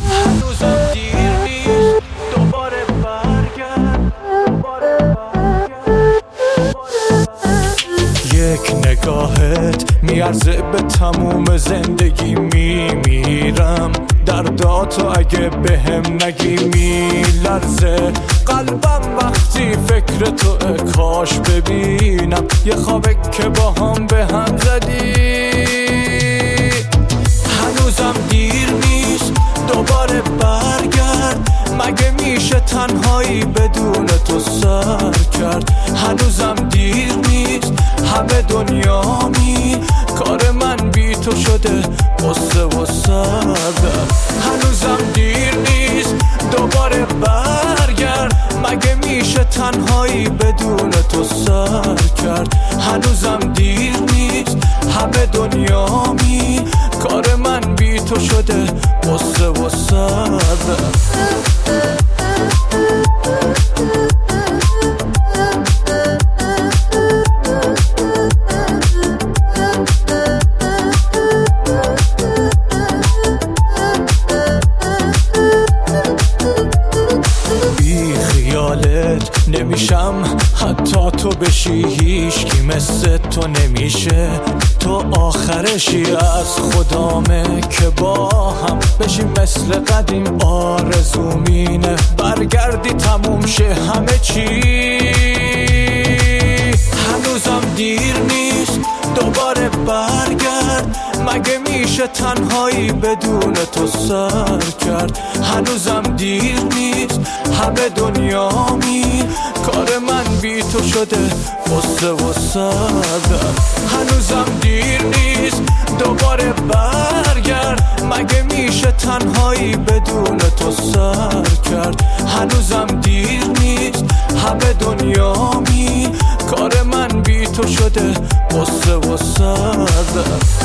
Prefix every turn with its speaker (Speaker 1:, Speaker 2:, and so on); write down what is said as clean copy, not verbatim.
Speaker 1: هنوزم دیر نیست دوباره برگرد. یک نگاهت میارزه به تموم زندگی. میمیرم درداتو اگه بهم نگی. میلرزه قلبم وقتی فکر تو کاش ببینم یه خوابه که با هم به هم زدی. هنوزم دیر نیست دوباره برگرد. مگه میشه تنهایی بدون تو سر کرد؟ هنوزم دیر نیست همه دنیامی کار من بی تو شده قصه و سرده. هنوزم دیر نیست دوباره برگرد. مگه میشه تنهایی بدون تو سر کرد؟ هنوزم دیر نیست همه دنیامی کار من بی تو شده قصه و سرده. نمیشم حتی تو بشی، هیچ کی مثل تو نمیشه. تو آخرشی از خدامه که با هم بشیم مثل قدیم. آرزومینه برگردی تموم شه همه چی. هنوزم دیر نیست دوباره برگرد. مگه میشه تنهایی بدون تو سر کرد؟ هنوزم دیر نیست همه دنیامی کار من بی تو شده قصه و سرده. هنوزم دیر نیست دوباره برگرد. مگه میشه تنهایی بدون تو سر کرد؟ هنوزم دیر نیست همه دنیامی کار من بی تو شده قصه و سرده.